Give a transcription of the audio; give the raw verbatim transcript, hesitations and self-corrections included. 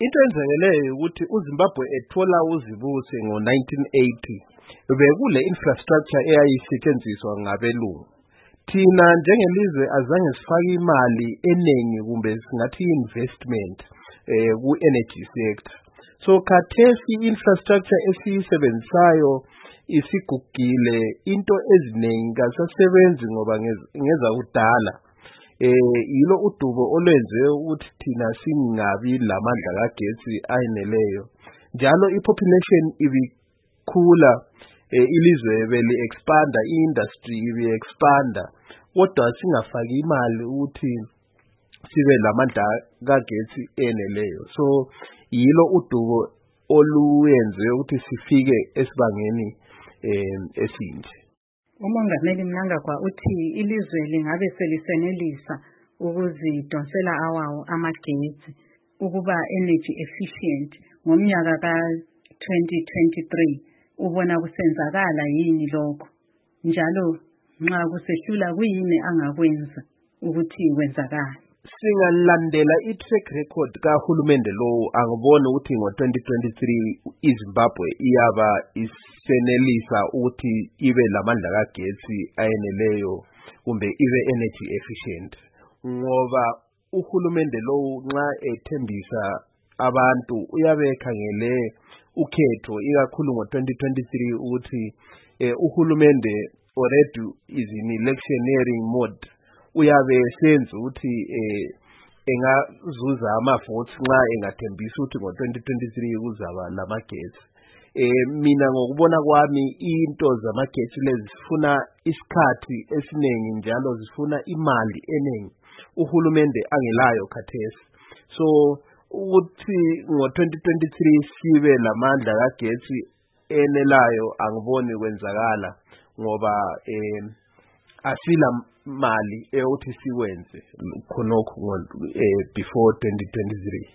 into enzekeleyo ukuthi uZimbabwe ethola uzibuse ngo nineteen eighty bekule infrastructure eyayisetshenziswa ngabelungu. Thina njengelizwe azange sifake imali enengi kumbe singathi investment eh ku energy sector. So khathesi infrastructure esiyisebenzisayo isigugile, into eziningi kasasebenzi ngoba ngeza kudala. Eh yilo udubo olwenze ukuthi thina singabi lamandla kagetsi ayeneleyo. Njalo ipopulation ibikhula, eh ilizwe beli expanda, industry ibi expanda. Kodwa singafaki imali ukuthi sibe lamandla kagetsi eneleyo. So yilo udubo oluyenze ukuthi sifike esibangeni eh esinje. Umongameli Mnangagwa uthi ilizwe lingabe selisenelisa ukuzidonsela awawo amagetsi ukuba energy efficient ngomnyaka ka twenty twenty-three. Ubona kusenzakala yini lokho? Njalo nxa kusehlula kuyini angakwenza ukuthi kwenzakala? Singalandela i-track record kahulumende lo, angibona ukuthi ngo twenty twenty-three iZimbabwe iyaba isenelisa ukuthi ibe lamandla kagetsi ayeneleyo kumbe ibe energy efficient. Ngoba uhulumende lo nxa ethembisa abantu uyabe ekhangele ukhetho ikakhulu ngo twenty twenty-three ukuthi eh, uhulumende already is in electioneering mode. Uyabe senze ukuthi eh engazuza ama votes nxa engathembisa ukuthi ngo twenty twenty-three kuzaba lamagetsi. Eh mina ngokubona kwami into zamagetsi lezi zifuna isikhathi esinengi njalo zifuna imali enengi uhulumende angelayo khathesi. So ukuthi ngo twenty twenty-three sibe lamandla kagetsi enelayo angiboni kwenzakala ngoba eh asila mali eyokuthi siwenze khonokho before twenty twenty-three.